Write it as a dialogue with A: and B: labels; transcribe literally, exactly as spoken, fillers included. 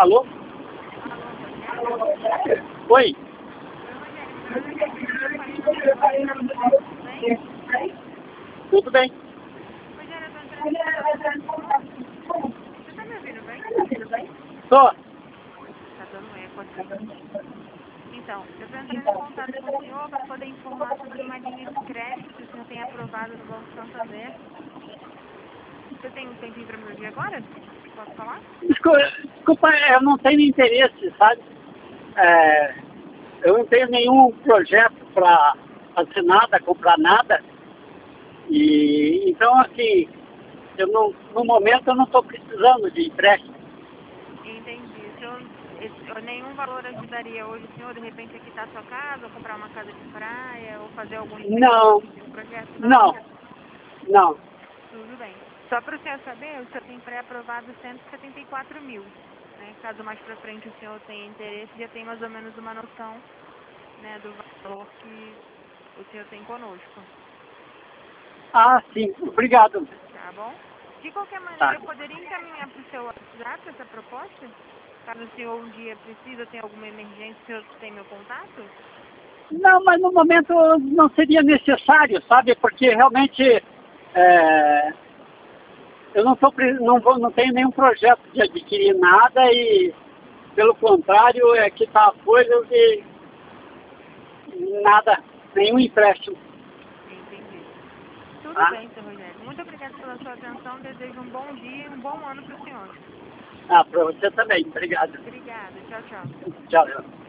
A: Alô?
B: Alô, Rogério?
A: Oi? Tudo bem?
B: Rogério, eu tô entrando em contato. Você tá me ouvindo bem?
A: Tô.
B: Tá dando eco aqui. Então, eu tô entrando em contato com o senhor para poder informar sobre uma linha de crédito que o senhor tem aprovado no Banco Santander. Você tem um tempinho para me ouvir agora? Posso falar?
A: Desculpa, desculpa, eu não tenho interesse, sabe? É, eu não tenho nenhum projeto para fazer nada, comprar nada. E então, assim, eu não, no momento eu não estou precisando de empréstimo.
B: Entendi. O senhor, esse- nenhum valor ajudaria hoje o senhor, de repente, a quitar sua casa, ou comprar uma casa de praia, ou fazer algum
A: Não,
B: investimento em um projeto? Não?
A: não, não.
B: Tudo bem. Só para o senhor saber, o senhor tem pré-aprovado cento e setenta e quatro mil. Né? Caso mais para frente o senhor tenha interesse, já tem mais ou menos uma noção, né, do valor que o senhor tem conosco.
A: Ah, sim, obrigado.
B: Tá bom? De qualquer
A: Tá.
B: maneira, eu poderia encaminhar para o seu WhatsApp essa proposta? Caso o senhor um dia precise ou tenha alguma emergência, o senhor tem meu contato?
A: Não, mas no momento não seria necessário, sabe? Porque realmente é, eu não, tô, pre- não, vou, não tenho nenhum projeto de adquirir nada e, pelo contrário, é que tá coisa de nada, nenhum empréstimo.
B: Entendi. Tudo
A: Tá?
B: bem, seu Rogério. Muito obrigada pela sua atenção. Desejo um bom dia e um bom ano para o senhor.
A: Ah, para você também. Obrigado.
B: Obrigada. Tchau, tchau.
A: Tchau.